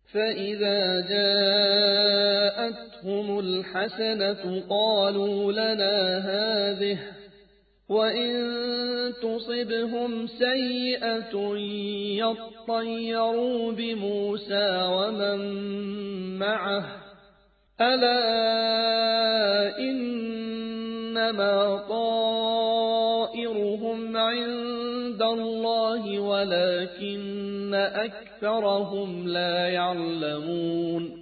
فإذا جاءتهم الحسنة قالوا لنا هذه، وإن تصبهم سيئة يطيروا بموسى ومن معه، ألا إنما طائرهم عند الله ولكن أكثرهم لا يعلمون.